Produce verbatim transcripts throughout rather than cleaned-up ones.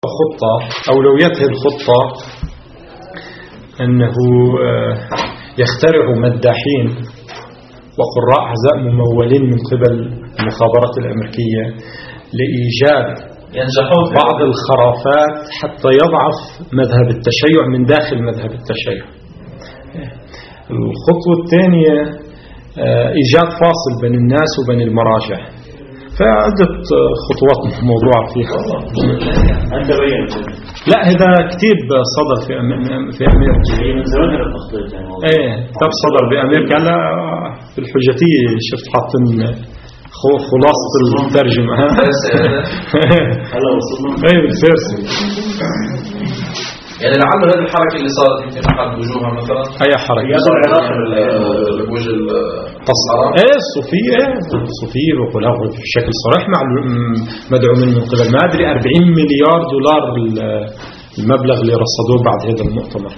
خطة أولويته الخطة أنه يخترع مداحين وقراء أحزاب ممولين من قبل المخابرات الأمريكية لإيجاد بعض الخرافات حتى يضعف مذهب التشيع من داخل مذهب التشيع. الخطوة الثانية إيجاد فاصل بين الناس وبين المراجع، فعدة خطوات موضوع فيها. أنت بيّنت لا هذا كتيب صدر في في أمريكا. من زمان هذا التخطيط يعني. إيه كتاب صدر بأمريكا. هلا في الحجتية شفت حاطين خلاصة الترجمة. هلا وصلنا. إيه بالفارسي. يعني لعل هذه الحركة اللي صارت يمكن أحد وجوهها مثلا أي حركة؟ يدعو العراق وجه التصارع. إيه الصوفية، إيه الصوفية وقلها بشكل صريح مع مدعومين من قبل ما أدري أربعين مليار دولار المبلغ اللي رصدوه بعد هذا المؤتمر.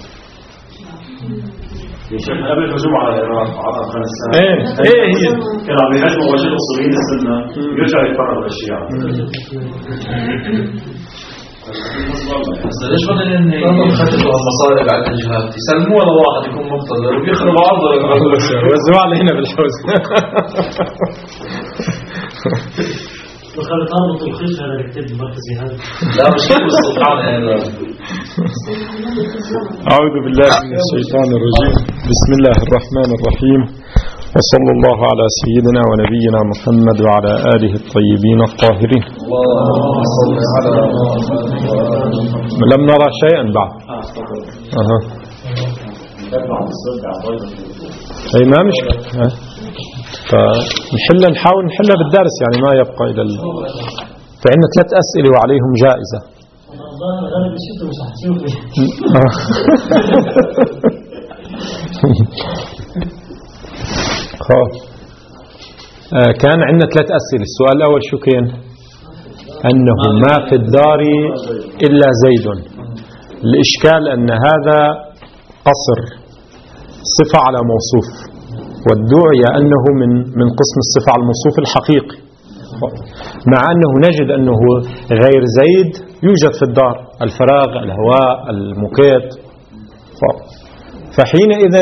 يشوف قبل الهجوم على العراق على أفغانستان. إيه إيه هي كانوا بيهاجموا وجه الأصوليين السنة يرجع يتفرغ للشيعة. بس ليش بدل ان يخططوا المصائب على الجهات يسلموا ولا واحد يكون مقتدر وبيخرب عرضه وزعوا على هنا بالحوز. وخلي تربط الخيش هذا الكتاب المركزي هذا. لا مش كل السلطان يعني. أعوذ بالله من الشيطان الرجيم. بسم الله الرحمن الرحيم، وصلى الله على سيدنا ونبينا محمد وعلى آله الطيبين الطاهرين. اللهم صل على لم نرى شيئا بعد. أها. أي ما مشكلة. فنحل نحاول نحلها بالدرس يعني ما يبقى إلى ال... فعندنا ثلاث أسئلة وعليهم جائزة. كان عندنا ثلاث أسئلة. السؤال الأول شو كان؟ أنه ما في الدار إلا زيد. الإشكال أن هذا قصر صفة على موصوف، والدعي أنه من من قسم الصفة على الموصوف الحقيقي، مع أنه نجد أنه غير زيد يوجد في الدار، الفراغ، الهواء، المكات. فحينئذ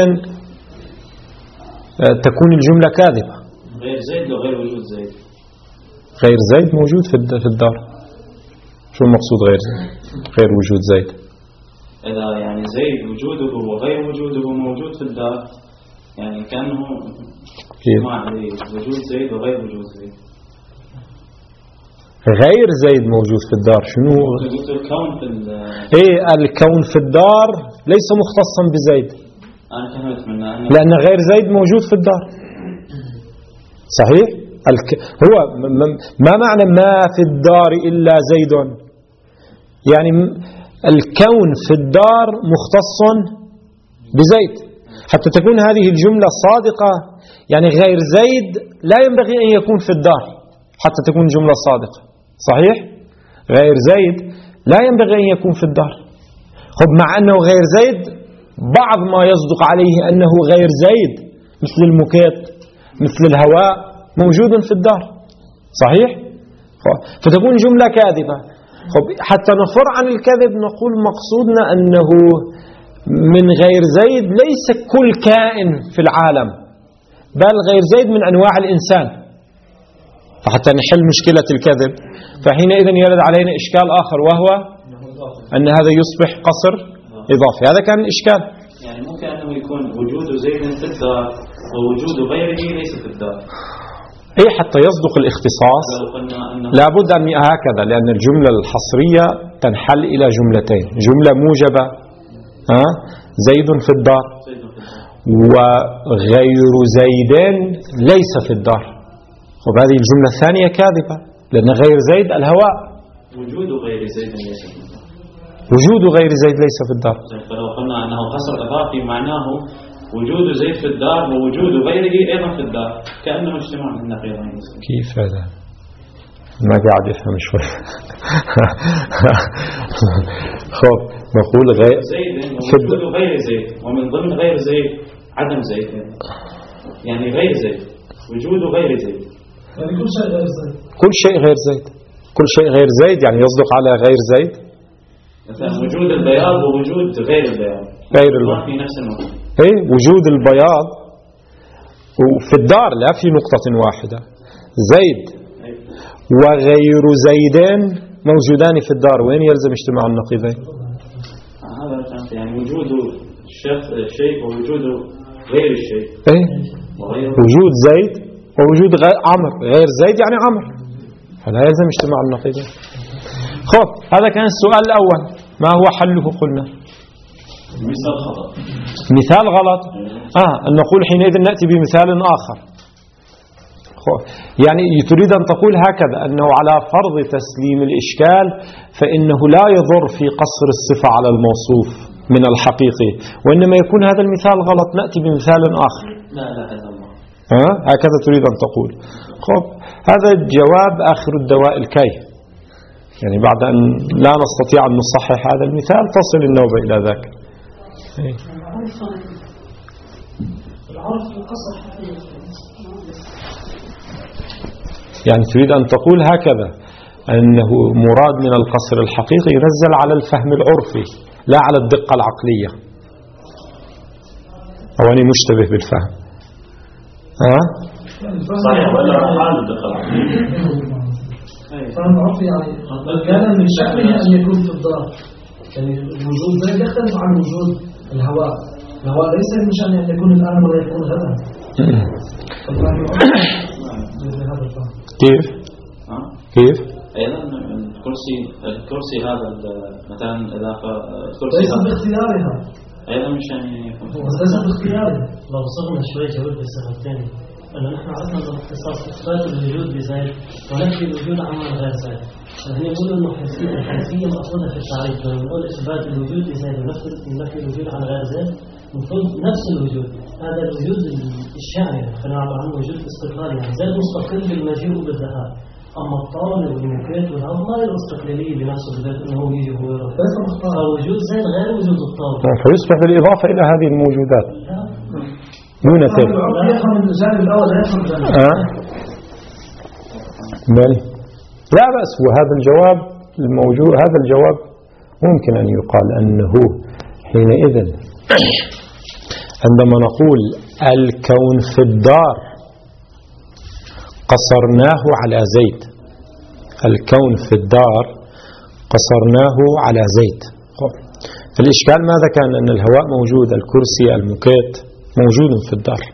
تكون الجملة كاذبة. غير زيد وغير وجود زيد. غير زيد موجود في الدار. شو المقصود غير زيد؟ غير وجود زيد. إذا يعني زيد وجوده وغير وجوده موجود في الدار، يعني كأنه مع وجود زيد وغير وجود زيد. غير زيد موجود في الدار شنو؟ الكون في ايه الكون في الدار ليس مختصا بزيد. أنا فهمت منه لأن غير زيد موجود في الدار. صحيح؟ الك... هو ما معنى ما في الدار إلا زيد؟ يعني الكون في الدار مختص بزيد. حتى تكون هذه الجملة صادقة، يعني غير زيد لا ينبغي أن يكون في الدار حتى تكون جملة صادقة. صحيح؟ غير زيد لا ينبغي أن يكون في الدار. خب مع أنه غير زيد بعض ما يصدق عليه أنه غير زيد مثل المكات مثل الهواء موجود في الدار. صحيح؟ فتكون جملة كاذبة. خب حتى نفر عن الكذب نقول مقصودنا أنه من غير زيد ليس كل كائن في العالم، بل غير زيد من أنواع الإنسان. فحتى نحل مشكلة الكذب فحينئذ يرد علينا إشكال آخر، وهو أن هذا يصبح قصر إضافي. هذا كان الإشكال. يعني ممكن أنه يكون وجود زيد في الدار ووجود غيره ليس في الدار. أي حتى يصدق الاختصاص لابد أن هكذا، لأن الجملة الحصرية تنحل إلى جملتين: جملة موجبة ها زيد في الدار، وغير زيدين ليس في الدار. وهذه الجملة الثانية كاذبة، لأن غير زيد الهواء. وجود غير زيد ليس في الدار. وجود غير زيد ليس في الدار. فلو قلنا أنه قصر إضافي معناه وجود زيد في الدار ووجود غيره أيضا في الدار، كأنه اجتماع من نقيضين. كيف هذا؟ ما قاعد يفهم شوي. خب نقول غير زيد ووجود غير زيد، ومن ضمن غير زيد عدم زيد، يعني غير زيد وجود غير زيد. كل شيء غير زيد. كل شيء غير زيد يعني يصدق على غير زيد. مثلا وجود البياض ووجود غير البياض غير البياض في نفس المكان. إيه وجود البياض وفي الدار لا في نقطة واحدة. زيد وغير زيدين موجودان في الدار، وين يلزم اجتماع النقيضين؟ هذا يعني وجود الشيء ووجود غير الشيء. إيه وجود زيد ووجود غير عمر، غير زيد يعني عمر، فلا يلزم اجتماع النقيضين. خب هذا كان السؤال الأول، ما هو حله؟ قلنا مثال خطأ. مثال غلط. آه أن نقول حينئذ نأتي بمثال آخر. يعني تريد أن تقول هكذا أنه على فرض تسليم الإشكال فإنه لا يضر في قصر الصفة على الموصوف من الحقيقي، وإنما يكون هذا المثال غلط نأتي بمثال آخر. لا لا لا الله. آه هكذا تريد أن تقول. خب هذا الجواب آخر الدواء الكي، يعني بعد أن لا نستطيع أن نصحح هذا المثال تصل النوبة إلى ذاك. يعني تريد أن تقول هكذا أنه مراد من القصر الحقيقي ينزل على الفهم العرفي لا على الدقة العقلية، أو أني مشتبه بالفهم. ها؟ صحيح ولا حال الدقة العقلية؟ فهم عرفي يعني كان من شأنه أن يكون في الدار، يعني الوجود ذلك يختلف عن وجود الهواء. الهواء ليس من شأنه أن يكون الآن ولا يكون غدا. كيف؟ كيف؟ أيضا الكرسي الكرسي هذا مثلا إذا الكرسي ليس باختيارها أيضا مش يعني بس ليس باختيارها. لو وصلنا شوي جواب بالصيغة الثانية، أنه نحن عرفنا باختصاص إثبات الوجود بزائد ونفي الوجود عما غير زائد. يعني نقول إنه الحنفية مقصودة في التعريف، لما نقول إثبات الوجود بزائد ونفي الوجود عن غير زائد المفروض نفس الوجود. هذا الوجود الشامل فنعبر عنه وجود استقلالي، يعني زائد مستقل بالمجيء وبالذهاب. أما الطاولة والمكات والهواء ما هي الاستقلالية بنفسه بذات أنه هو يجي هو يروح، فوجود زائد غير وجود الطاولة، فيصبح بالإضافة إلى هذه الموجودات دون تل. آه. لا بأس. وهذا الجواب الموجود، هذا الجواب ممكن أن يقال أنه حينئذ عندما نقول الكون في الدار قصرناه على زيد، الكون في الدار قصرناه على زيد. الإشكال ماذا كان؟ أن الهواء موجود، الكرسي المكيت موجود في الدار.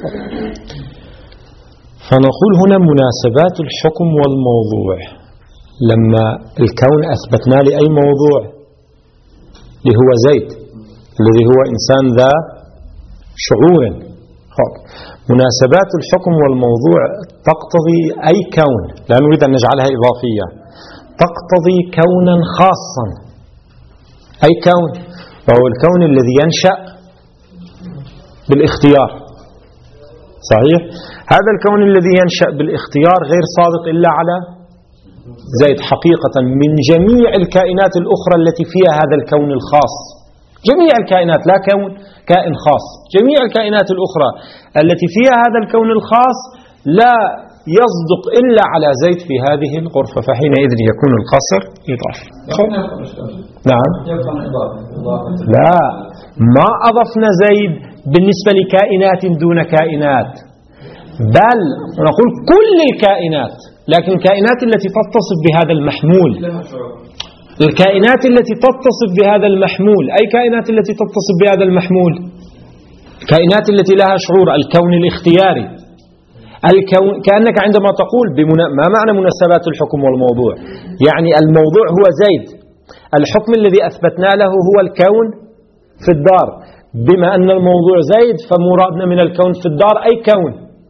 فنقول هنا مناسبات الحكم والموضوع. لما الكون أثبتنا لأي موضوع اللي هو زيد الذي هو إنسان ذا شعور. مناسبات الحكم والموضوع تقتضي أي كون، لا نريد أن نجعلها إضافية، تقتضي كونا خاصا. أي كون؟ وهو الكون الذي ينشأ بالاختيار. صحيح؟ هذا الكون الذي ينشأ بالاختيار غير صادق إلا على زيد حقيقة من جميع الكائنات الأخرى التي فيها هذا الكون الخاص. جميع الكائنات، لا كون كائن خاص، جميع الكائنات الأخرى التي فيها هذا الكون الخاص لا يصدق إلا على زيد في هذه الغرفة، فحينئذ يكون القصر إضافي. نعم. لا، ما أضفنا زيد بالنسبة لكائنات دون كائنات، بل نقول كل الكائنات، لكن الكائنات التي تتصف بهذا المحمول، الكائنات التي تتصف بهذا المحمول. أي كائنات التي تتصف بهذا المحمول؟ الكائنات التي لها شعور، الكون الاختياري. الكون كأنك عندما تقول بمنا... ما معنى مناسبات الحكم والموضوع؟ يعني الموضوع هو زيد، الحكم الذي أثبتنا له هو الكون في الدار. بما أن الموضوع زيد فمرادنا من الكون في الدار أي كون،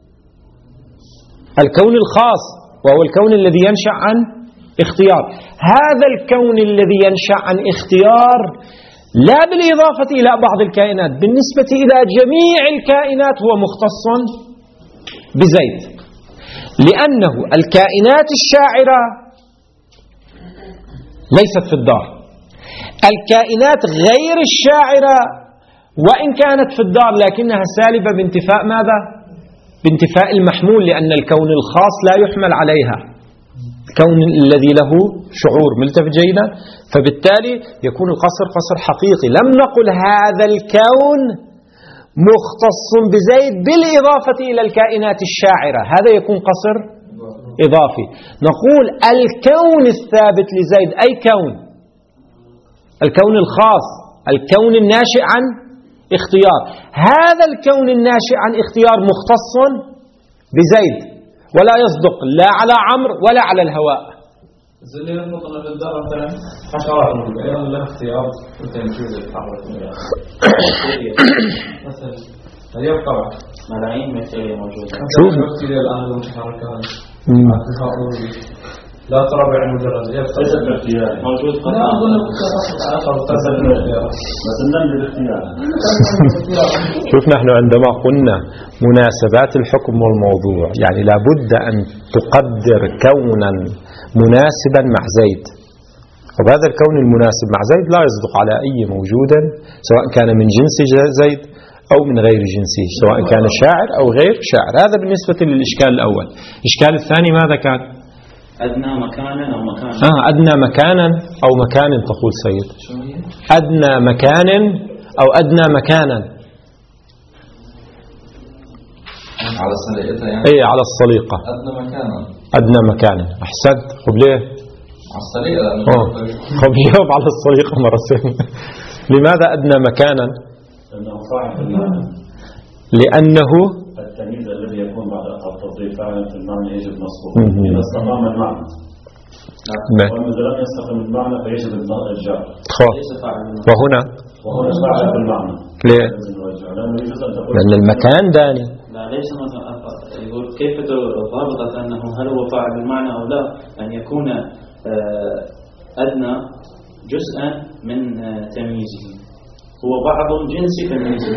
الكون الخاص، وهو الكون الذي ينشأ عن اختيار. هذا الكون الذي ينشأ عن اختيار لا بالإضافة إلى بعض الكائنات، بالنسبة إلى جميع الكائنات هو مختص بزيد، لأنه الكائنات الشاعرة ليست في الدار، الكائنات غير الشاعرة وإن كانت في الدار لكنها سالبة بانتفاء ماذا؟ بانتفاء المحمول، لأن الكون الخاص لا يحمل عليها. الكون الذي له شعور ملتفت جيدا، فبالتالي يكون القصر قصر حقيقي. لم نقل هذا الكون مختص بزيد بالإضافة إلى الكائنات الشاعرة، هذا يكون قصر إضافي. نقول الكون الثابت لزيد أي كون، الكون الخاص، الكون الناشئ عن اختيار، هذا الكون الناشئ عن اختيار مختص بزيد ولا يصدق لا على عمرو ولا على الهواء. زي اللي نطلع من الدار مثلا حشرات العيون لها اختيار متى يجوز يتحرك مثلا اليوم طبعا ملايين بكتيريا موجودة. شوف البكتيريا الآن المتحركة لا ترى بعين مجرد ليست باختيار موجود لا أقول لك بس النمل باختيار. شوف نحن عندما قلنا مناسبات الحكم والموضوع يعني لابد أن تقدر كونا مناسبا مع زيد، وهذا الكون المناسب مع زيد لا يصدق على أي موجود سواء كان من جنس زيد أو من غير جنسه، سواء كان شاعر أو غير شاعر. هذا بالنسبة للإشكال الأول. الإشكال الثاني ماذا كان؟ أدنى مكانا أو مكانا. آه أدنى مكانا أو مكان تقول سيد. أدنى مكان أو أدنى مكانا على السليقة يعني. أي على الصليقة. أدنى مكانا. أدنى مكانا. أحسنت. خب ليه؟ على السليقة. آه خب جاوب على الصليقة مرتين. لماذا أدنى مكانا؟ لأنه فاعل في المعنى. لأنه التمييز الذي يكون بعد التوظيف فاعل في المعنى يجب نصبه مم. إذا استقام المعنى. نعم. وإذا لم يستقم المعنى فيجب الجار. خب ليس فاعل. وهنا وهنا فاعل في المعنى. ليه؟ لأنه يجوز أن تقول لأن المكان داني. لا ليس مثلا يقول كيف ضابطت أنه هل هو فاعل بالمعنى أو لا؟ أن يكون أدنى جزءا من تمييزه هو بعض جنس تمييزه،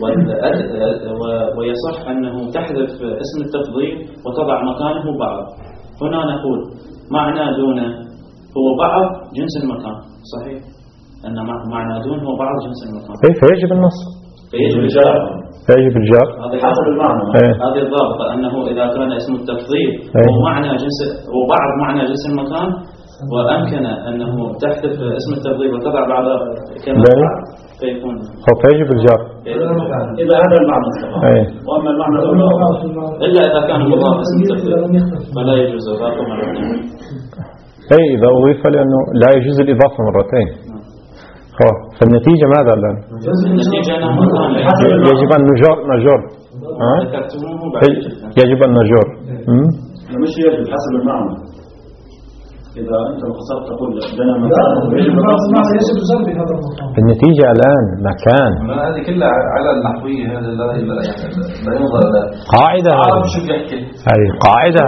ويصح أنه تحذف اسم التفضيل وتضع مكانه بعض. هنا نقول معنى دون هو بعض جنس المكان، صحيح أن معنى دون هو بعض جنس المكان. فيجب النص. فيجب الجار. فيجب الجار. هذه حسب المعنى. هذه الضابطة أنه إذا كان اسم التفضيل هو معنى جنس هو بعض معنى جنس المكان، وأمكن أنه تحذف اسم التفضيل وتضع بعض كلمة فيكون فيجب الجار. إذا هذا المعنى وأما المعنى إلا إذا كان مضاف اسم التفضيل فلا يجوز إضافة مرتين. أي إذا أضيف لأنه لا يجوز الإضافة مرتين. فالنتيجة ماذا الآن؟ النتيجة يجب أن نجار نجار. يجب أن نجار. مش يجب حسب المعنى. إذا أنت مخصص تقول لنا مكان يجب جنب هذا المكان. النتيجة الآن مكان. هذه كلها على النحوية، هذا لا لا ينظر له. قاعدة هذه. هذه قاعدة.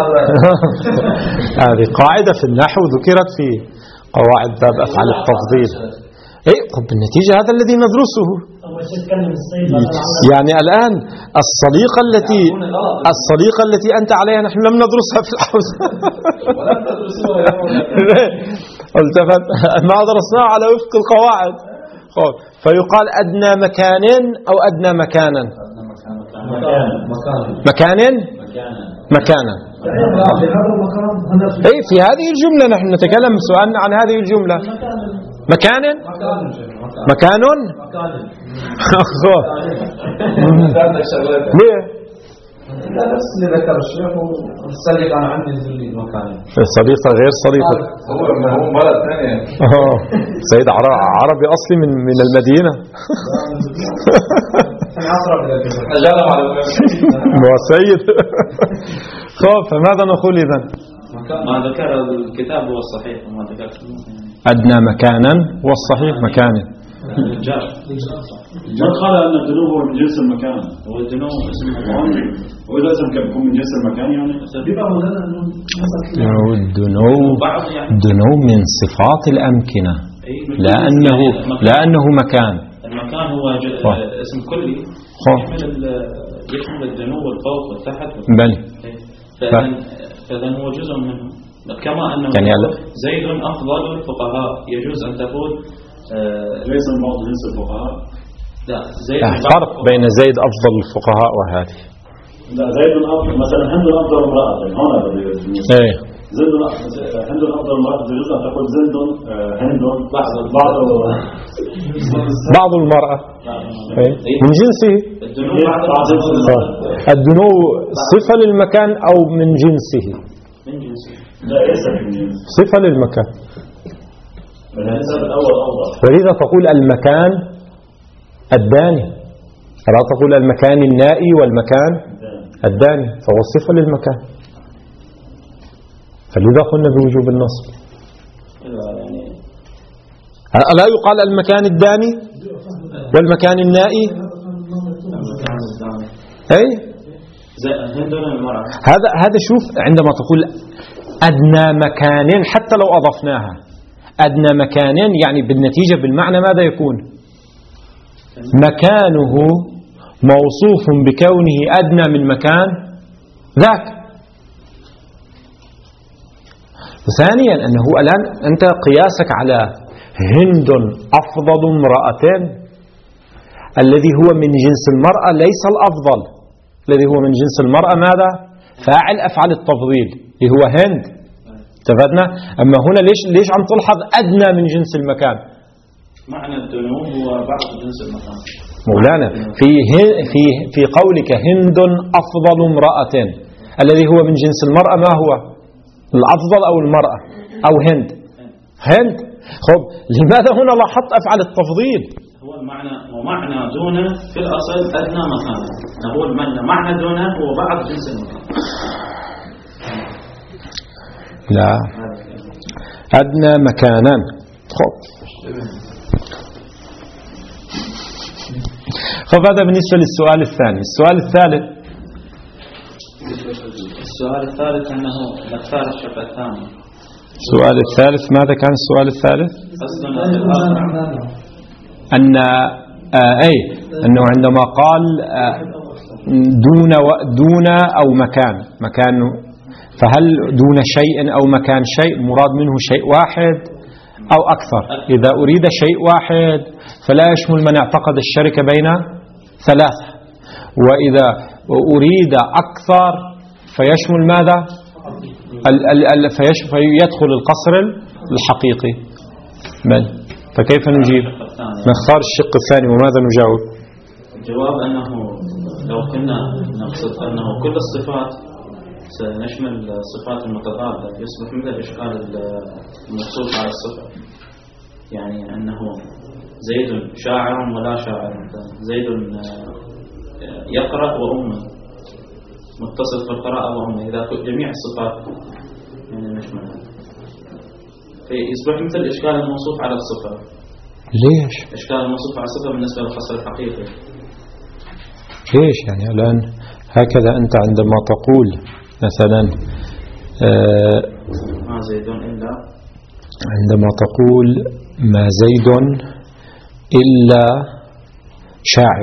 هذه قاعدة في النحو ذكرت في قواعد باب أفعال التفضيل. إيه طب النتيجة هذا الذي ندرسه. يعني الآن الصليقة التي الصليقة التي أنت عليها نحن لم ندرسها في الحوزة. التفت ما درسناها على وفق القواعد. فيقال أدنى مكان أو أدنى مكانا. مكان مكانا. أي في هذه الجملة نحن نتكلم سؤالنا عن هذه الجملة. مكان مكان ليه؟ لا نفس اللي ذكر الشيخ والسليقة أنا عندي ذلي مكان. السليقة غير صليقة. هو هو بلد ثاني. آه سيد عربي أصلي من من المدينة. هو سيد. خلاص فماذا نقول إذن؟ ما ذكر الكتاب هو الصحيح وما ذكرت أدنى مكانا والصحيح مكانا. الجار. ما قال أن الدنو هو من جنس المكان. هو الدنو اسم المكان. وإذا اسم يكون من جنس المكان يعني. الدنو دنو من صفات الأمكنة. لأنه لأنه مكان. المكان هو اسم كلي. يحمل يحمل الدنو والفوق والتحت. بل. فإذا هو جزء منه. كما أنه زيد أفضل الفقهاء يجوز أن تقول ليس الموضوع جنس الفقهاء. لا زيد فرق بين زيد أفضل الفقهاء وهذه. لا زيد أفضل مثلا هند أفضل امرأة هنا بدي. إيه زند هند أفضل المرأة يجوز أن تقول زند هند بعض بعض بعض المرأة من جنسه. الدنو صفة للمكان أو من جنسه؟ من جنسه. لا ليس من جنسه، صفة للمكان. ولذا تقول المكان الداني، لا تقول المكان النائي والمكان الداني، فهو صفة للمكان، فلذا قلنا بوجوب النصب. ألا يقال المكان الداني والمكان النائي؟ أي هذا هذا شوف، عندما تقول أدنى مكان حتى لو أضفناها أدنى مكان، يعني بالنتيجة بالمعنى ماذا يكون؟ مكانه موصوف بكونه أدنى من مكان ذاك. ثانيا أنه الآن أنت قياسك على هند أفضل امرأتين، الذي هو من جنس المرأة ليس الأفضل، الذي هو من جنس المرأة ماذا؟ فاعل أفعل التفضيل اللي هو هند، اتفقنا؟ أما هنا ليش ليش عم تلحظ أدنى من جنس المكان؟ معنى الدنو هو بعض جنس المكان مولانا. في في في قولك هند أفضل امرأة، الذي هو من جنس المرأة ما هو؟ الأفضل أو المرأة أو هند؟ هند. خب لماذا هنا لاحظت أفعل التفضيل؟ هو المعنى ومعنى دون في الأصل أدنى مكان، هو المعنى معنى دون هو بعض جنس المكان. لا، أدنى مكانا. خب خب هذا بالنسبة للسؤال الثاني. السؤال الثالث السؤال الثالث أنه نختار الشق الثاني. السؤال الثالث ماذا كان السؤال الثالث؟ أن آه أي أنه عندما قال آه دون دون أو مكان مكان، فهل دون شيء أو مكان شيء مراد منه شيء واحد أو أكثر؟ إذا أريد شيء واحد فلا يشمل من اعتقد الشركة بين ثلاثة، وإذا أريد أكثر فيشمل ماذا؟ فيدخل القصر الحقيقي. بل فكيف نجيب؟ نختار الشق الثاني. وماذا نجاوب؟ الجواب أنه لو كنا نقصد أنه كل الصفات سنشمل الصفات المتضادة يصبح مثل إشكال الموصوف على الصفة، يعني أنه زيد شاعر ولا شاعر، زيد يقرأ وأمه متصل في القراءة وأمه، إذا جميع الصفات يعني نشملها فيصبح مثل إشكال الموصوف على الصفة. ليش؟ إشكال الموصوف على الصفة بالنسبة للقصر الحقيقي. ليش يعني الآن هكذا أنت عندما تقول مثلا آه ما زيد إلا، عندما تقول ما زيد إلا شاعر،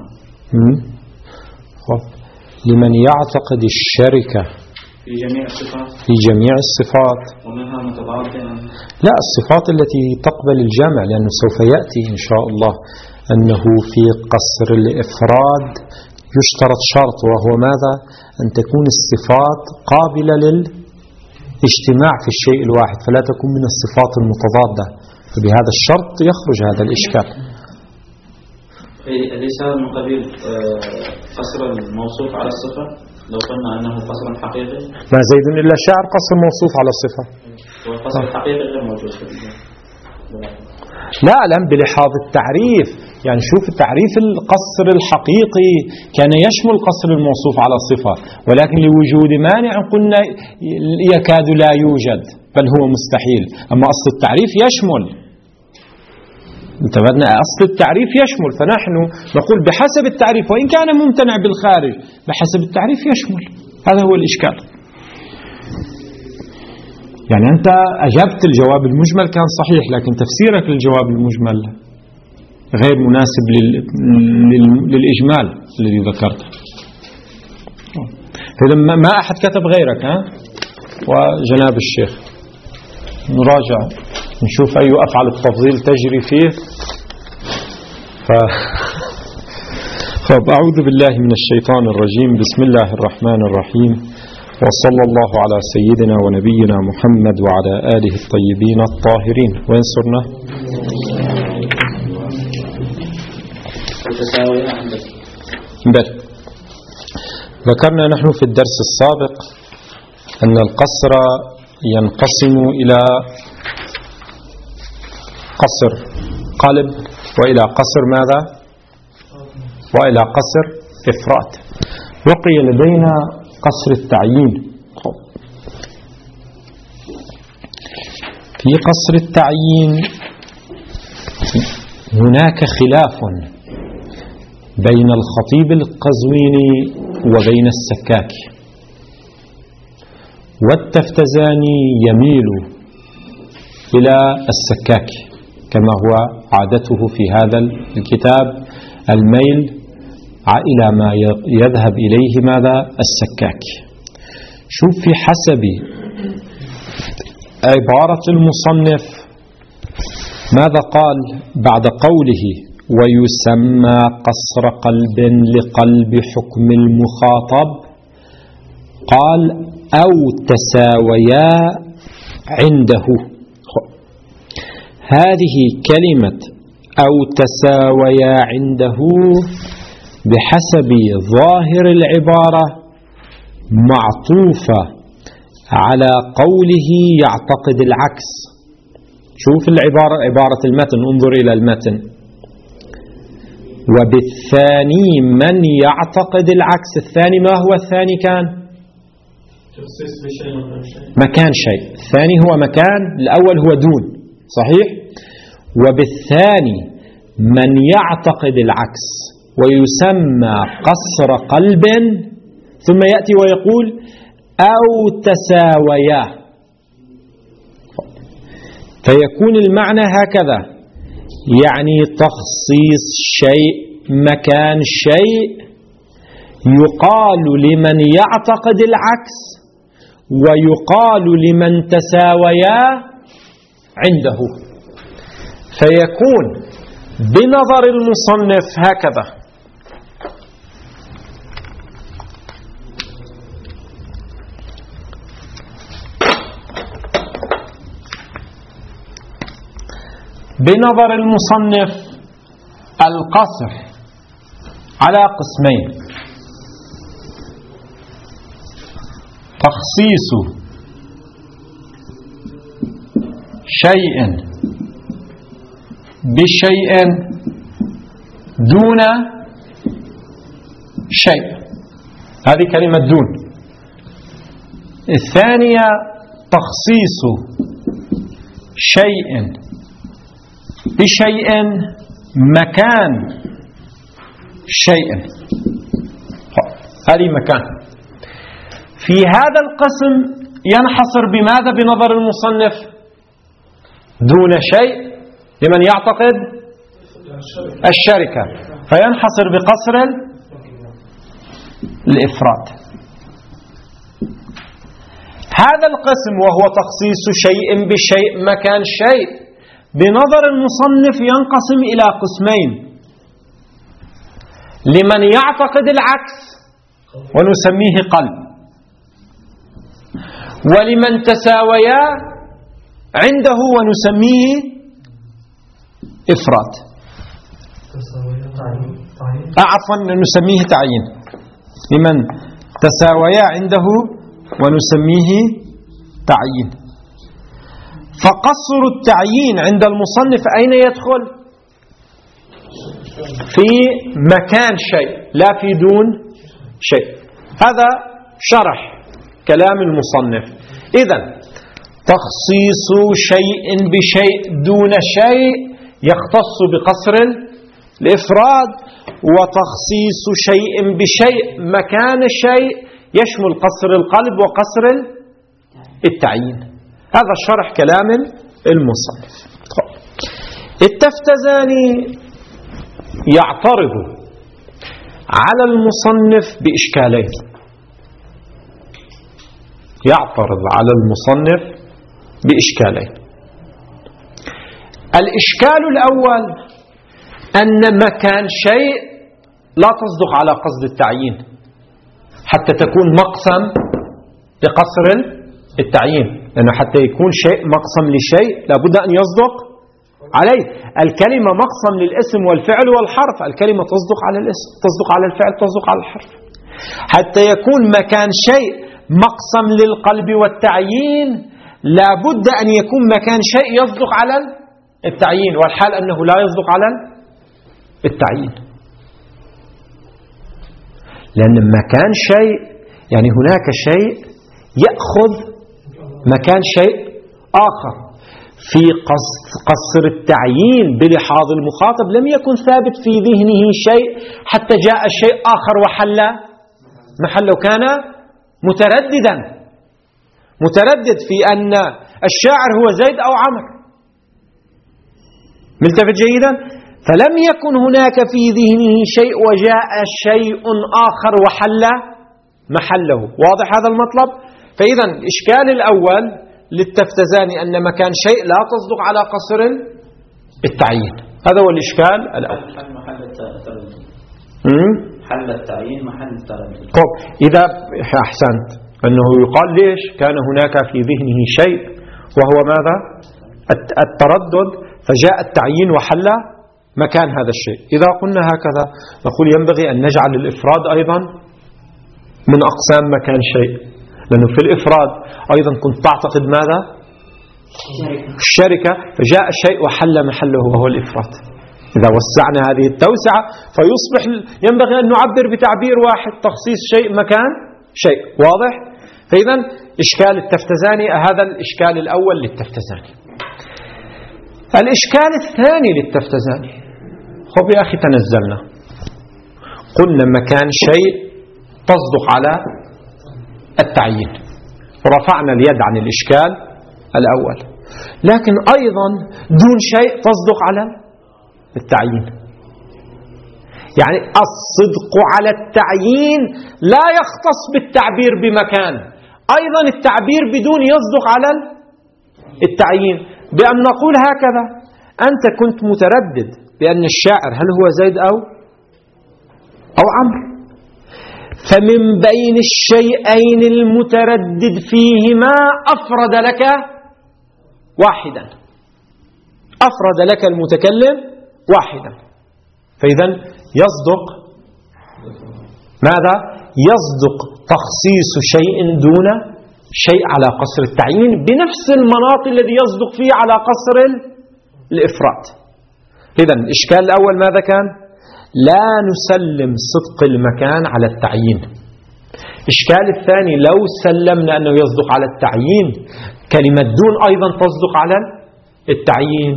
خب لمن يعتقد الشركة في جميع الصفات في جميع الصفات ومنها متضادة، لا الصفات التي تقبل الجمع، لأنه سوف يأتي إن شاء الله أنه في قصر الإفراد يشترط شرط، وهو ماذا؟ أن تكون الصفات قابلة للاجتماع في الشيء الواحد، فلا تكون من الصفات المتضادة، فبهذا الشرط يخرج هذا الإشكال. ليس من قبيل قصر الموصوف على الصفة، لو قلنا أنه قصر حقيقي ما زيد إلا شاعر قصر موصوف على الصفة، والقصر الحقيقي غير موجود في لا الآن بلحاظ التعريف، يعني شوف التعريف القصر الحقيقي كان يشمل قصر الموصوف على الصفة، ولكن لوجود مانع قلنا يكاد لا يوجد بل هو مستحيل. أما أصل التعريف يشمل، انتبهنا، أصل التعريف يشمل، فنحن نقول بحسب التعريف وإن كان ممتنع بالخارج بحسب التعريف يشمل. هذا هو الإشكال. يعني أنت أجبت الجواب المجمل كان صحيح، لكن تفسيرك للجواب المجمل غير مناسب لل... لل... للإجمال الذي ذكرته. إذا ما أحد كتب غيرك ها؟ وجناب الشيخ نراجع نشوف أي أفعل التفضيل تجري فيه. ف... طب أعوذ بالله من الشيطان الرجيم. بسم الله الرحمن الرحيم. وصلى الله على سيدنا ونبينا محمد وعلى آله الطيبين الطاهرين. وين صرنا؟ بل ذكرنا نحن في الدرس السابق أن القصر ينقسم إلى قصر قلب وإلى قصر ماذا؟ وإلى قصر إفراد. بقي لدينا قصر التعيين. في قصر التعيين هناك خلاف بين الخطيب القزويني وبين السكاكي، والتفتزاني يميل إلى السكاكي كما هو عادته في هذا الكتاب، الميل إلى ما يذهب إليه ماذا؟ السكاكي. شوف في حسب عبارة المصنف ماذا قال بعد قوله ويسمى قصر قلب لقلب حكم المخاطب؟ قال أو تساويا عنده. هذه كلمة أو تساويا عنده بحسب ظاهر العبارة معطوفة على قوله يعتقد العكس. شوف العبارة، عبارة المتن، انظر إلى المتن. وبالثاني من يعتقد العكس. الثاني ما هو الثاني؟ كان مكان شيء. الثاني هو مكان، الأول هو دون، صحيح؟ وبالثاني من يعتقد العكس ويسمى قصر قلب، ثم يأتي ويقول أو تساويا، فيكون المعنى هكذا، يعني تخصيص شيء مكان شيء، يقال لمن يعتقد العكس ويقال لمن تساويا عنده. فيكون بنظر المصنف هكذا: بنظر المصنف القصر على قسمين: تخصيص شيء بشيء دون شيء، هذه كلمة دون. الثانية تخصيص شيء بشيء مكان شيء، هذه مكان. في هذا القسم ينحصر بماذا بنظر المصنف؟ دون شيء لمن يعتقد الشركة، فينحصر بقصر الإفراد. هذا القسم وهو تخصيص شيء بشيء مكان شيء بنظر المصنف ينقسم إلى قسمين: لمن يعتقد العكس ونسميه قلب، ولمن تساويا عنده ونسميه إفراد. عفوا نسميه تعيين. لمن تساويا عنده ونسميه تعيين. فقصر التعيين عند المصنف أين يدخل؟ في مكان شيء، لا في دون شيء. هذا شرح كلام المصنف. إذن تخصيص شيء بشيء دون شيء يختص بقصر الإفراد، وتخصيص شيء بشيء مكان شيء يشمل قصر القلب وقصر التعيين. هذا شرح كلام المصنف. التفتزاني يعترض على المصنف بإشكالين. يعترض على المصنف بإشكالين. الإشكال الأول أن مكان شيء لا تصدق على قصد التعيين، حتى تكون مقسم لقصر التعيين، لأنه حتى يكون شيء مقسم لشيء لابد أن يصدق عليه. الكلمة مقسم للاسم والفعل والحرف، الكلمة تصدق على الاسم، تصدق على الفعل، تصدق على الحرف. حتى يكون مكان شيء مقسم للقلب والتعيين لابد أن يكون مكان شيء يصدق على التعيين، والحال أنه لا يصدق على التعيين، لأن مكان شيء يعني هناك شيء يأخذ مكان شيء آخر. في قصر التعيين بلحاظ المخاطب لم يكن ثابت في ذهنه شيء حتى جاء شيء آخر وحل محله، كان مترددا متردد في أن الشاعر هو زيد أو عمرو، ملتفت جيدا. فلم يكن هناك في ذهنه شيء وجاء شيء آخر وحل محله. واضح هذا المطلب؟ فإذا الإشكال الأول للتفتزاني أن مكان شيء لا تصدق على قصر التعيين، هذا هو الإشكال الأول. محل التردد، حل التعيين محل التردد. طب إذا أحسنت أنه يقال ليش كان هناك في ذهنه شيء وهو ماذا؟ التردد، فجاء التعيين وحل مكان هذا الشيء. إذا قلنا هكذا نقول ينبغي أن نجعل الإفراد أيضا من أقسام مكان شيء، لأنه في الإفراد أيضا كنت تعتقد ماذا؟ الشركة، فجاء شيء وحل محله وهو الإفراد. إذا وسعنا هذه التوسعة فيصبح ينبغي أن نعبر بتعبير واحد، تخصيص شيء مكان شيء. واضح؟ فإذا إشكال التفتزاني هذا الإشكال الأول للتفتزاني. الإشكال الثاني للتفتزاني، خب يا أخي تنزلنا قلنا مكان شيء تصدق على التعيين ورفعنا اليد عن الإشكال الأول، لكن أيضا دون شيء تصدق على التعيين. يعني الصدق على التعيين لا يختص بالتعبير بمكان، أيضا التعبير بدون يصدق على التعيين، بأن نقول هكذا: أنت كنت متردد بأن الشاعر هل هو زيد أو أو عمرو، فمن بين الشيئين المتردد فيهما أفرد لك واحدا، أفرد لك المتكلم واحدا. فإذا يصدق ماذا؟ يصدق تخصيص شيء دون شيء على قصر التعيين بنفس المناط الذي يصدق فيه على قصر الإفراد. إذا الإشكال الأول ماذا كان؟ لا نسلم صدق المكان على التعيين. الإشكال الثاني لو سلمنا أنه يصدق على التعيين كلمة دون أيضا تصدق على التعيين،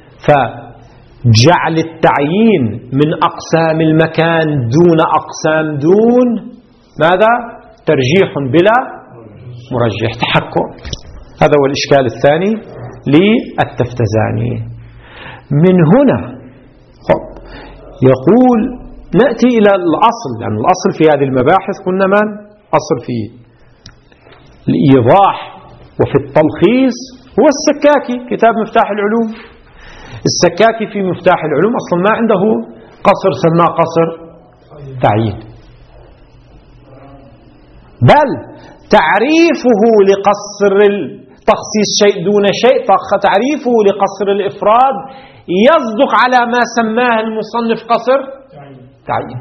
فجعل التعيين من أقسام المكان دون أقسام دون ماذا؟ ترجيح بلا مرجح، تحكم. هذا هو الإشكال الثاني للتفتزاني. من هنا يقول نأتي إلى الأصل، لأن يعني الأصل في هذه المباحث قلنا من؟ أصل في الإيضاح وفي التلخيص هو السكاكي، كتاب مفتاح العلوم. السكاكي في مفتاح العلوم أصلا ما عنده قصر سماه قصر تعيين، بل تعريفه لقصر تخصيص شيء دون شيء، تعريفه لقصر الإفراد يصدق على ما سماه المصنف قصر تعيين،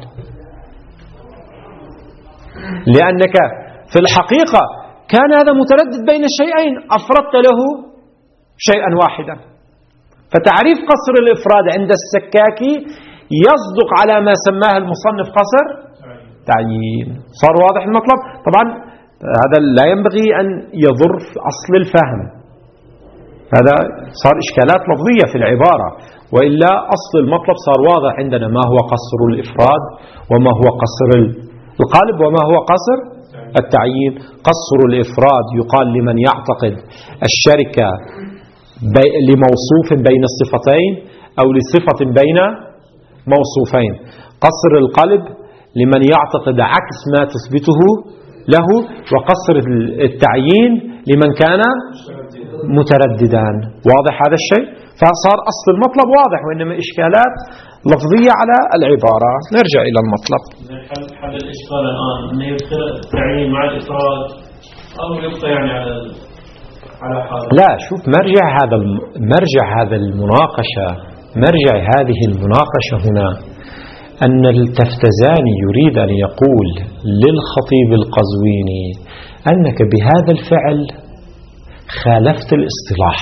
لأنك في الحقيقة كان هذا متردد بين شيئين أفردت له شيئا واحدا. فتعريف قصر الإفراد عند السكاكي يصدق على ما سماه المصنف قصر تعيين. صار واضح المطلب؟ طبعا هذا لا ينبغي أن يضر في أصل الفهم، هذا صار إشكالات لفظية في العبارة، وإلا أصل المطلب صار واضح عندنا ما هو قصر الإفراد وما هو قصر القالب وما هو قصر التعيين. قصر الإفراد يقال لمن يعتقد الشركة لموصوف بين الصفتين أو لصفة بين موصوفين. قصر القلب لمن يعتقد عكس ما تثبته له، وقصر التعيين لمن كان مترددا. واضح هذا الشيء؟ فصار أصل المطلب واضح، وإنما إشكالات لفظية على العبارة. نرجع إلى المطلب. حل الإشكال الآن أن يدخل التعيين مع الإفراد أو يبقى يعني على على حال. لا، شوف، مرجع هذا مرجع هذا المناقشة مرجع هذه المناقشة هنا أن التفتزاني يريد أن يقول للخطيب القزويني أنك بهذا الفعل خالفت الاصطلاح،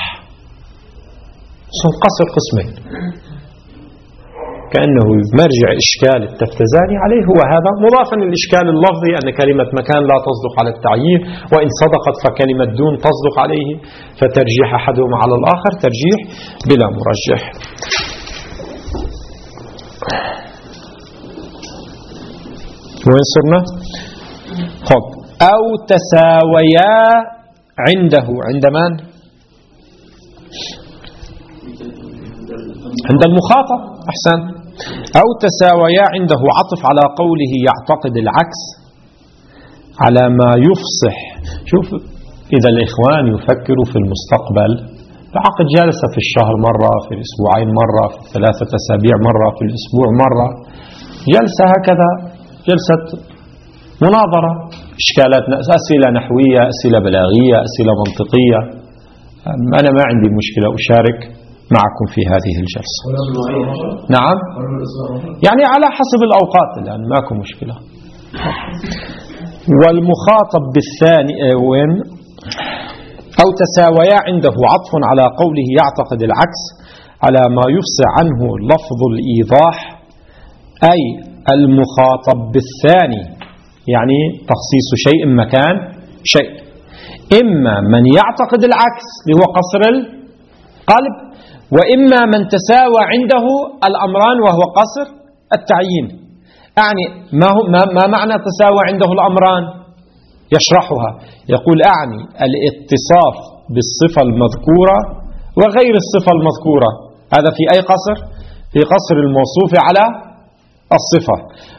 سنقصر قسمين. كأنه مرجع إشكال التفتزاني عليه هو هذا، مضافا للإشكال اللفظي أن كلمة مكان لا تصدق على التعيين، وإن صدقت فكلمة دون تصدق عليه، فترجيح أحدهما على الآخر ترجيح بلا مرجح. وين صرنا؟ خب، أو تساويا عنده، عند من؟ عند المخاطب. أحسن. أو تساويا عنده عطف على قوله يعتقد العكس على ما يفصح. شوف، إذا الإخوان يفكروا في المستقبل، العقد جلسة في الشهر مرة، في الأسبوعين مرة، في ثلاثة أسابيع مرة، في الأسبوع مرة، جلسة هكذا، جلسة مناظرة، إشكالات، أسئلة نحوية، أسئلة بلاغية، أسئلة منطقية. أنا ما عندي مشكلة أشارك معكم في هذه الجلسة. نعم، يعني على حسب الأوقات، الآن ماكو مشكلة. والمخاطب بالثاني وين؟ أو تساويا عنده عطف على قوله يعتقد العكس على ما يفصح عنه لفظ الإيضاح، أي المخاطب بالثاني يعني تخصيص شيء مكان شيء، إما من يعتقد العكس اللي هو قصر القلب، وإما من تساوى عنده الأمران وهو قصر التعيين. أعني ما, هو ما, ما معنى تساوى عنده الأمران؟ يشرحها، يقول أعني الاتصاف بالصفة المذكورة وغير الصفة المذكورة. هذا في أي قصر؟ في قصر الموصوف على الصفة.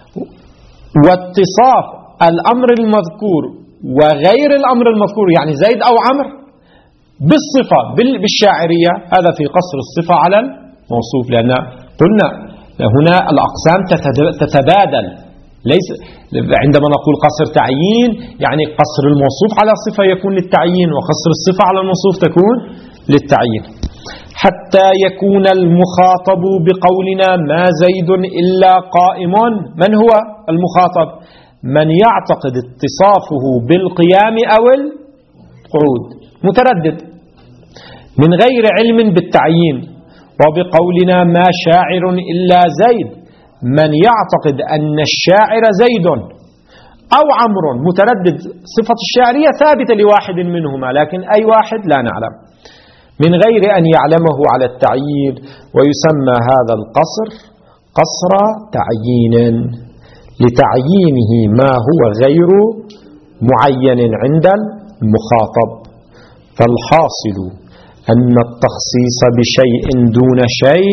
واتصاف الأمر المذكور وغير الأمر المذكور، يعني زيد أو عمر، بالصفة بالشاعرية، هذا في قصر الصفة على الموصوف. لأن قلنا هنا الأقسام تتبادل، ليس عندما نقول قصر تعيين يعني قصر الموصوف على صفة يكون للتعيين، وقصر الصفة على الموصوف تكون للتعيين. حتى يكون المخاطب بقولنا ما زيد إلا قائم. من هو المخاطب؟ من يعتقد اتصافه بالقيام أو القعود، متردد من غير علم بالتعيين. وبقولنا ما شاعر إلا زيد، من يعتقد أن الشاعر زيد أو عمرو، متردد، صفة الشاعرية ثابتة لواحد منهما، لكن أي واحد لا نعلم، من غير أن يعلمه على التعيين. ويسمى هذا القصر قصر تعيين، لتعيينه ما هو غير معين عند المخاطب. فالحاصل أن التخصيص بشيء دون شيء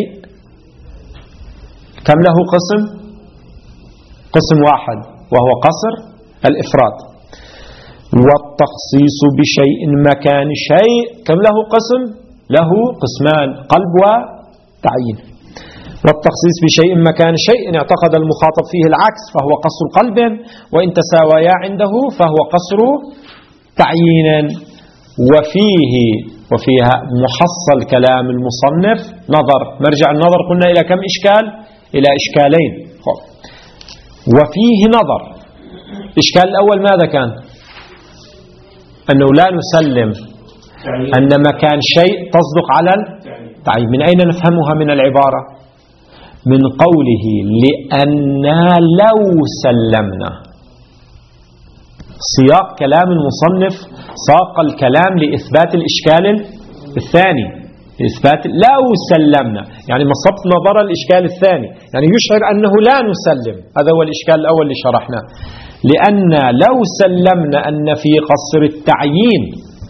كم له قسم؟ قسم واحد، وهو قصر الإفراد. والتخصيص بشيء مكان شيء كم له قسم؟ له قسمان، قلب وتعيين. والتخصيص بشيء مكان شيء إن اعتقد المخاطب فيه العكس فهو قصر قلب، وإن تساويا عنده فهو قصر تعيين. وفيه وفيها محصل كلام المصنف نظر، مرجع النظر قلنا إلى كم إشكال؟ إلى إشكالين. وفيه نظر. الإشكال الأول ماذا كان؟ أنه لا نسلم أن مكان شيء تصدق على التعيين. من أين نفهمها من العبارة؟ من قوله لأننا لو سلمنا. سياق كلام المصنف ساق الكلام لإثبات الإشكال الثاني، إثبات لو سلمنا، يعني مصبت نظر الإشكال الثاني، يعني يشعر أنه لا نسلم. هذا هو الإشكال الأول اللي شرحناه. لأن لو سلمنا أن في قصر التعيين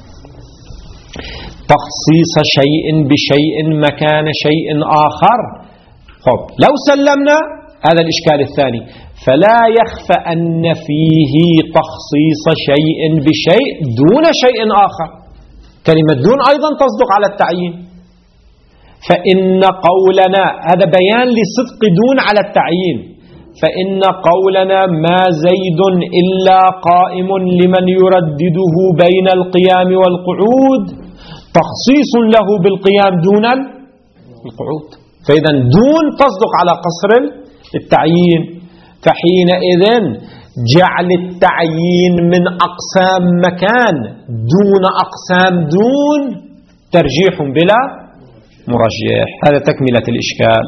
تخصيص شيء بشيء مكان شيء آخر، خب لو سلمنا هذا الإشكال الثاني، فلا يخفى أن فيه تخصيص شيء بشيء دون شيء آخر. كلمة دون أيضا تصدق على التعيين، فإن قولنا هذا بيان لصدق دون على التعيين. فإن قولنا ما زيد إلا قائم لمن يردده بين القيام والقعود تخصيص له بالقيام دون القعود. فإذا دون تصدق على قصر التعيين، فحينئذ جعل التعيين من أقسام مكان دون أقسام دون ترجيح بلا مرجح. هذا تكملة الإشكال.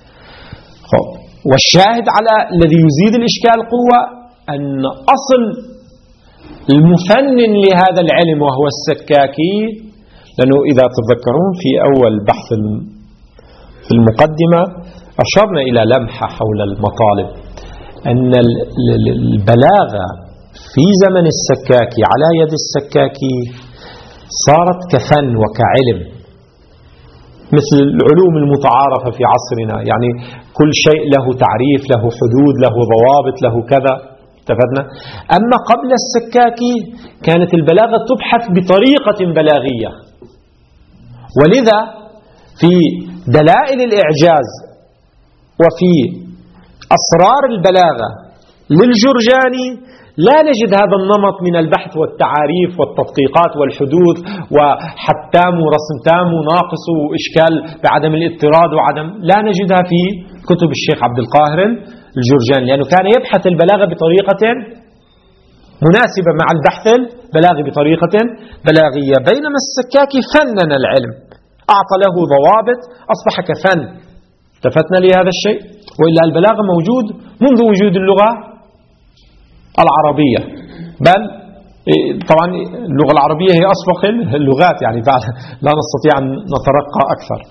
والشاهد على الذي يزيد الإشكال قوة أن أصل المفنن لهذا العلم وهو السكاكي، لأنه إذا تتذكرون في أول بحث في المقدمة أشرنا إلى لمحة حول المطالب، أن البلاغة في زمن السكاكي على يد السكاكي صارت كفن وكعلم مثل العلوم المتعارفة في عصرنا، يعني كل شيء له تعريف، له حدود، له ضوابط، له كذا. اتفقنا؟ أما قبل السكاكي كانت البلاغة تبحث بطريقة بلاغية، ولذا في دلائل الإعجاز وفي أسرار البلاغة للجرجاني لا نجد هذا النمط من البحث والتعاريف والتدقيقات والحدود وحتام ورسمتام وناقص وإشكال بعدم الاضطراد وعدم، لا نجدها في كتب الشيخ عبد القاهر الجرجاني، لأنه كان يبحث البلاغة بطريقة مناسبة مع البحث البلاغي بطريقة بلاغية، بينما السكاكي فنن العلم، أعطى له ضوابط، أصبح كفن. التفتنا لهذا الشيء؟ وإلا البلاغة موجود منذ وجود اللغة العربية، بل طبعا اللغة العربية هي أسبق اللغات، يعني بعد لا نستطيع أن نترقى أكثر.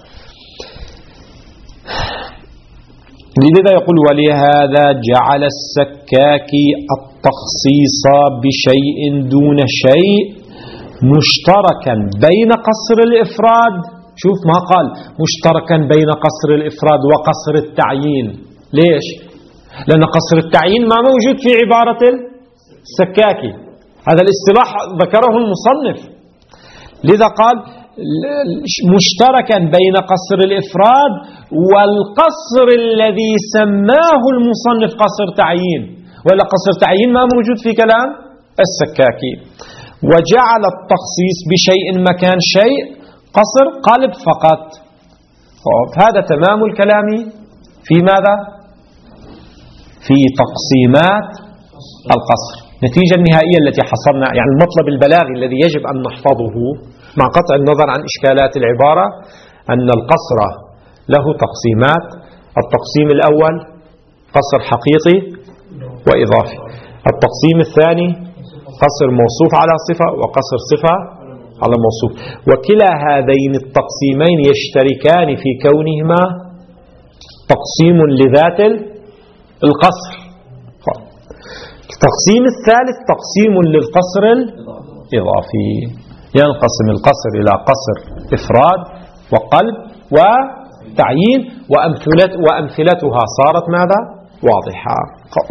لذا يقول ولهذا جعل السكاكي التخصيص بشيء دون شيء مشتركا بين قصر الإفراد. شوف ما قال مشتركا بين قصر الإفراد وقصر التعيين. ليش؟ لأن قصر التعيين ما موجود في عبارة السكاكي، هذا الاصطلاح ذكره المصنف، لذا قال مشتركا بين قصر الإفراد والقصر الذي سماه المصنف قصر تعيين، ولا قصر تعيين ما موجود في كلام السكاكي. وجعل التخصيص بشيء مكان شيء قصر قلب فقط. هذا تمام الكلام في ماذا؟ في تقسيمات القصر. النتيجة النهائية التي حصلنا، يعني المطلب البلاغي الذي يجب أن نحفظه مع قطع النظر عن إشكالات العبارة، أن القصر له تقسيمات. التقسيم الأول قصر حقيقي وإضافي، التقسيم الثاني قصر موصوف على صفة وقصر صفة على موصوف، وكلا هذين التقسيمين يشتركان في كونهما تقسيم لذات القصر. التقسيم الثالث تقسيم للقصر الإضافي، ينقسم القصر إلى قصر إفراد وقلب وتعيين، وأمثلت وأمثلتها صارت ماذا؟ واضحة.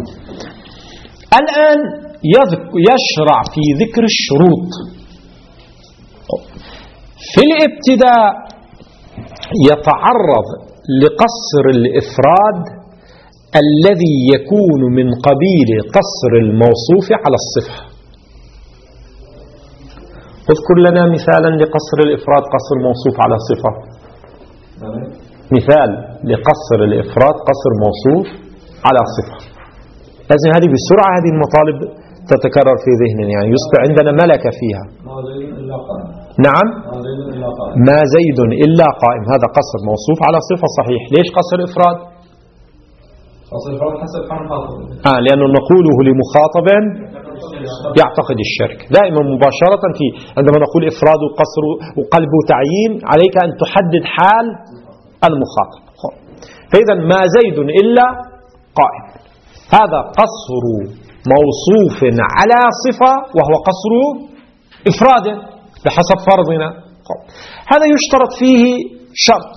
الآن يشرع في ذكر الشروط. في الابتداء يتعرض لقصر الإفراد الذي يكون من قبيل قصر الموصوف على الصفة. اذكر لنا مثالا لقصر الإفراد قصر موصوف على صفة. مثال لقصر الإفراد قصر موصوف على صفة. لازم هذه بسرعة، هذه المطالب تتكرر في ذهننا، يعني يصبح عندنا ملكة فيها. نعم، ما زيد إلا قائم، هذا قصر موصوف على صفة صحيح. ليش قصر إفراد؟ قصر إفراد حسب حال مخاطب. آه لأنه نقوله لمخاطب يعتقد الشرك دائما مباشرة. في عندما نقول إفراد وقصر وقلب وتعيين عليك أن تحدد حال المخاطب. فإذا ما زيد إلا قائم، هذا قصر موصوف على صفة وهو قصر إفراد بحسب فرضنا. هذا يشترط فيه شرط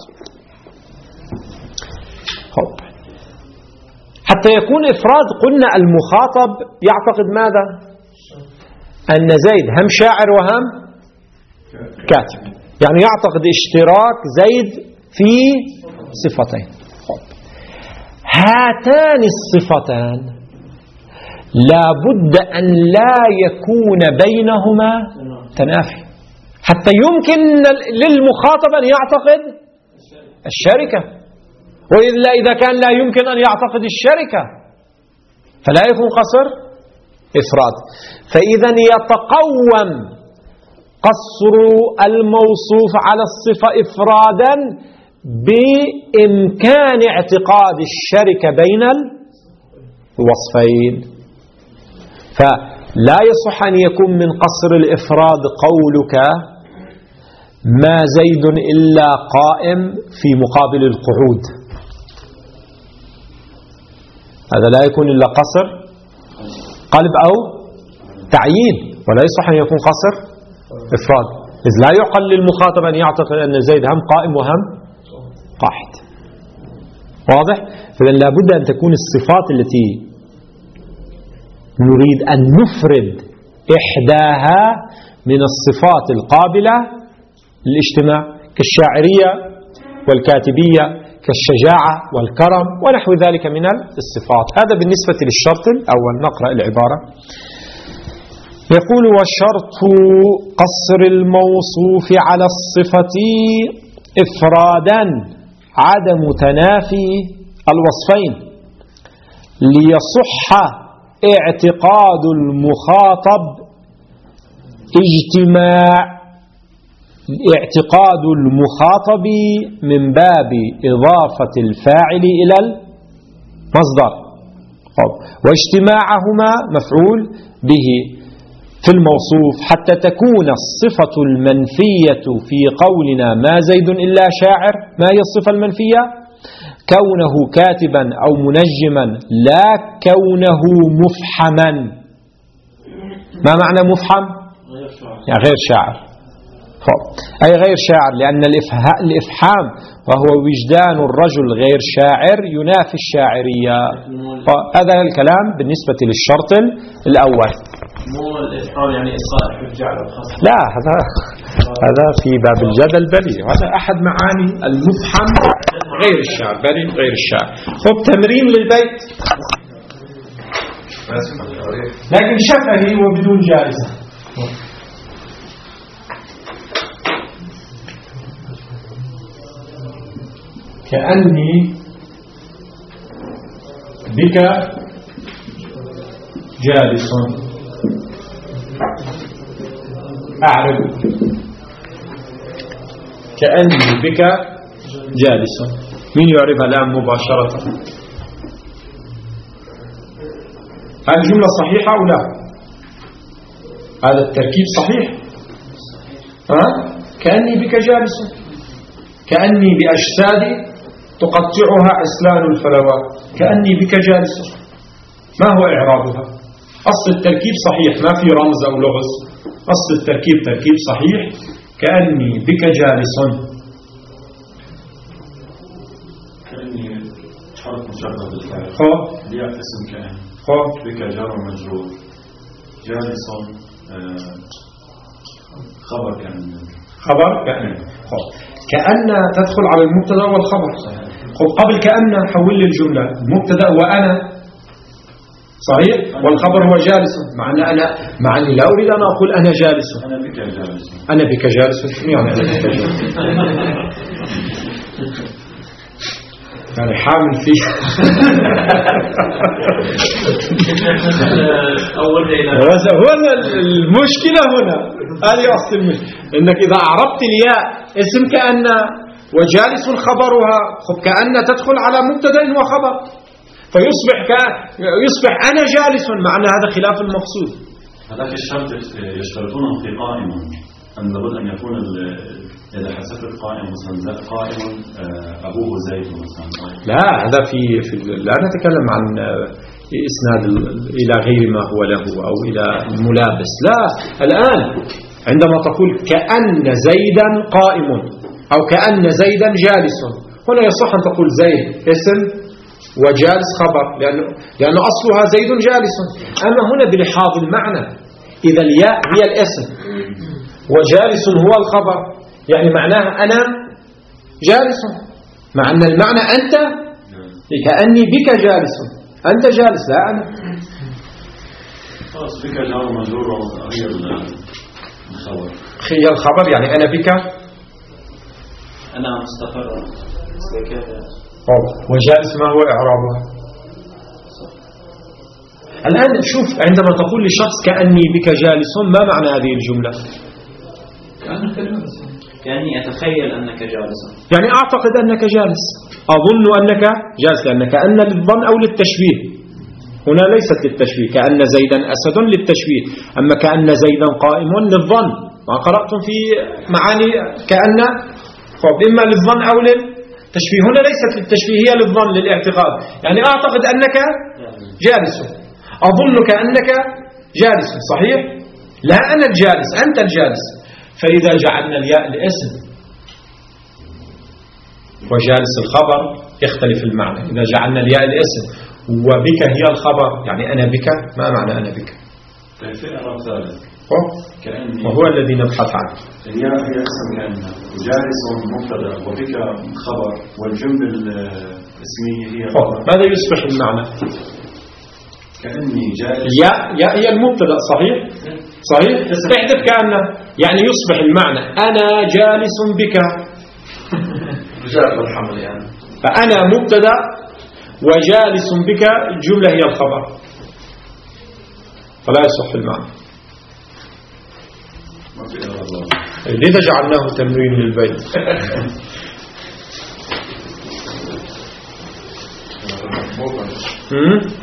حتى يكون إفراد. قلنا المخاطب يعتقد ماذا؟ أن زيد هم شاعر وهم كاتب، يعني يعتقد اشتراك زيد في صفتين. هاتان الصفتان لا بد أن لا يكون بينهما تنافي حتى يمكن للمخاطب أن يعتقد الشركة، وإلا إذا كان لا يمكن أن يعتقد الشركة فلا يكون قصر إفراد. فإذا يتقوم قصر الموصوف على الصفة إفرادا بإمكان اعتقاد الشركة بين الوصفين. فلا يصح أن يكون من قصر الإفراد قولك ما زيد إلا قائم في مقابل القعود، هذا لا يكون إلا قصر قلب أو تعيين، ولا يصح أن يكون قصر إفراد، إذ لا يعقل للمخاطب أن يعتقد أن زيد هم قائم وهم قاعد. واضح؟ فإذا لابد أن تكون الصفات التي نريد أن نفرد إحداها من الصفات القابلة للاجتماع، كالشاعرية والكاتبية، كالشجاعة والكرم ونحو ذلك من الصفات. هذا بالنسبة للشرط الأول. نقرأ العبارة. يقول: وشرط قصر الموصوف على الصفة إفرادا عدم تنافي الوصفين ليصح اعتقاد المخاطب اجتماع اعتقاد المخاطب من باب إضافة الفاعل إلى المصدر، واجتماعهما مفعول به في الموصوف، حتى تكون الصفة المنفية في قولنا ما زيد إلا شاعر. ما هي الصفة المنفية؟ كونه كاتبا أو منجما، لا كونه مفحما. ما معنى مفحم؟ يعني غير شاعر. أي غير شاعر، لأن الإفحام وهو وجدان الرجل غير شاعر ينافي الشاعرية. هذا الكلام بالنسبة للشرط الأول. مو الإفحام يعني إصغاء الحجة على الخصم، لا، هذا هذا في باب الجدل بلي، هذا أحد معاني المفحم غير الشاعر، بلي غير الشاعر. خب تمرين للبيت، لكن شفهي وبدون جائزة. كأني بك جالس. أعرف كأني بك جالس. مين يعرفها الآن مباشرة؟ الجملة صحيحة أو لا؟ هذا التركيب صحيح. ها؟ كأني بك جالس، كأني بأجسادي تقطعها عسلان الفلوات، كأني بك جالس. ما هو إعرابها؟ أصل التركيب صحيح، ما في رمز أو لغز. أصل التركيب تركيب صحيح. كأني بك جالس. كأني حرف مشبه بالفعل. خب ليعتسم كأن. خب بك جار ومجرور. جالس آه خبر كأن. خبر كأن. خب كأن تدخل على المبتدا والخبر. خب قبل كأن حول لي الجملة المبتدا وأنا صحيح، والخبر هو جالس. مع أن أنا مع أني لا أريد أن أقول أنا جالس. أنا بك جالس. أنا بك جالس. شو يعني أنا بك جالس؟ يعني حامل فيه. هنا المشكلة هنا، هذه أصل المشكلة، إنك إذا أعربت الياء اسم كأن وجالس خبرها، خب كأن تدخل على مبتدا وخبر، فيصبح يصبح أنا جالس، مع أن هذا خلاف المقصود. هذاك الشرط يشترطون في قائما أن لابد أن يكون إذا حسبت قائم مثلا قائم أبوه زيد مثلا. لا، هذا في, في لا نتكلم عن إسناد إلى غير ما هو له أو إلى الملابس. لا، الآن عندما تقول كأن زيدا قائم أو كأن زيدا جالس، هنا يصح أن تقول زيد اسم وجالس خبر، لأنه, لأنه أصلها زيد جالس. أما هنا بلحاظ المعنى، إذا الياء هي الاسم وجالس هو الخبر، يعني معناها أنا جالس، مع أن المعنى أنت كأني بك جالس، أنت جالس لا أنا. خلاص بك جار مجرور هي الخبر. هي الخبر يعني أنا بك أنا مستقر كذا. وجالس ما هو إعرابها؟ الآن شوف، عندما تقول لشخص كأني بك جالس، ما معنى هذه الجملة؟ كأني أتخيل أنك جالس، يعني أعتقد أنك جالس، أظن أنك جالس، لأن كأن للظن أو للتشبيه. هنا ليست للتشبيه، كأن زيدا أسد للتشبيه، أما كأن زيدا قائم للظن. ما قرأتم في معاني كأن؟ إما للظن أو للتشبيه. هنا ليست للتشبيه، هي للظن للاعتقاد. يعني أعتقد أنك جالس، أظنك أنك جالس، صحيح؟ لا أنا الجالس، أنت الجالس. فإذا جعلنا الياء الاسم وجالس الخبر يختلف المعنى. إذا جعلنا الياء الاسم وبك هي الخبر، يعني أنا بك، ما معنى أنا بك؟ في إعراب ثالث وهو الذي نبحث عنه. الياء هي اسم كأن، وجالس مبتدا، وبك خبر، والجملة الاسمية هي خبر. ماذا يصبح المعنى؟ كأني جالس. يا يا هي المبتدا، صحيح؟ صحيح؟ احذف كأن، يعني يصبح المعنى أنا جالس بك. رجاء بالحمل يعني. فأنا مبتدا وجالس بك الجملة هي الخبر، فلا يصح المعنى. لذا جعلناه تنوين للبيت.